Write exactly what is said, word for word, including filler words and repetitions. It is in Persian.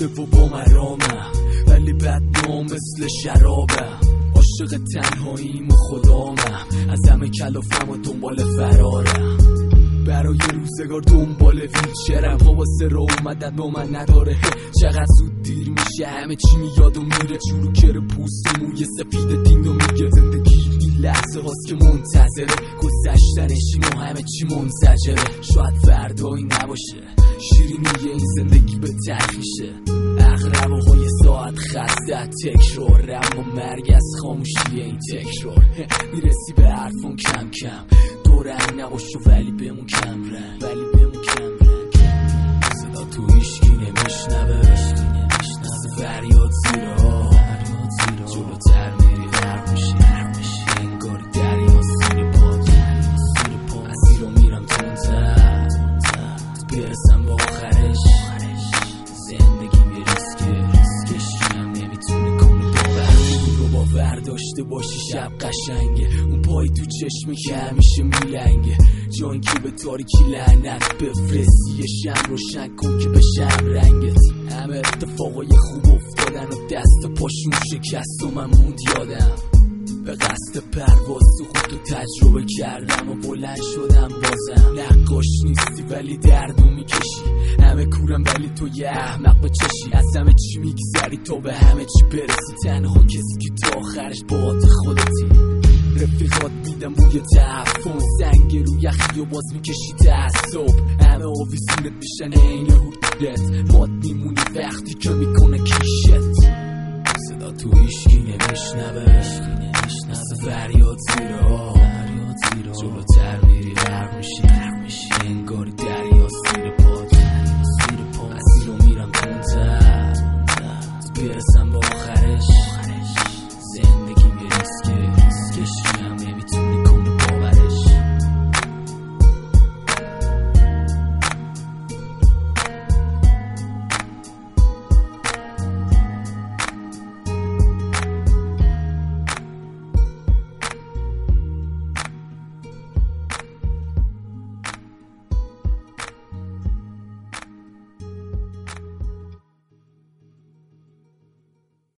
رفته و با مرامم، ولی بدنام مثل شرابم. عاشق تنهاییم و خدامم، از همه کلافم و دنبال فرارم. برای روزگار دنبال ویلچرم، حواسه را اومدن با من نداره. چقدر زود دیر میشه، همه چی میاد و میره. چروکر پوست و موی سفید دین و میگه زندگی این لحظه هاست که منتظره. گذشتنشی و همه چی منزجره. شاید فردایی نباشه، شیرینی این زندگی به تلخیشه. اغرب های ساعت خسته تکرار، اما مرگ از خاموشی این تکرار. میرسی به حرفون کم کم، دورنگ نباشو ولی بمون کم رنگ، ولی بمون کم رنگ. صدا تو هیشگی نمیشنوه، فریاد زیر آب، جلوتر میری غرق میشی، انگار دریا زیر پات. مسیر رو میرم تونتر برسم با آخرش. زندگی به ریسکه، ریسکش هم نمیتونه کنی باور. رو باور داشته باشی شب قشنگه، اون پای تو چشمه که همیشه میلنگه. جان که به تاریکی لعنت بفرستی، یه شم روشن کن که بشم رنگت. همه اتفاقای خوب افتادن و دست و پاشون شکست و من موند یادم. به قصد پرواز تو خودتو تجربه کردم و بلند شدم بازم. نقاش نیستی ولی دردو میکشی، همه کورم ولی تو یه احمق به چشی. از همه چی میگذری تا به همه چی برسی، تنها کسی که تا آخرش باهات خودتی. رفیقات میدم بوی تعفن، سنگ رو یخی و باز میکشی تعصب. همه آویزونت میشن این هودت، ماد میمونی وقتی که میکنه کیشت. صدا تو هیشگی نمیشنوه، فریاد زیر آب، جلوتر میری غرق میشی، انگار دریا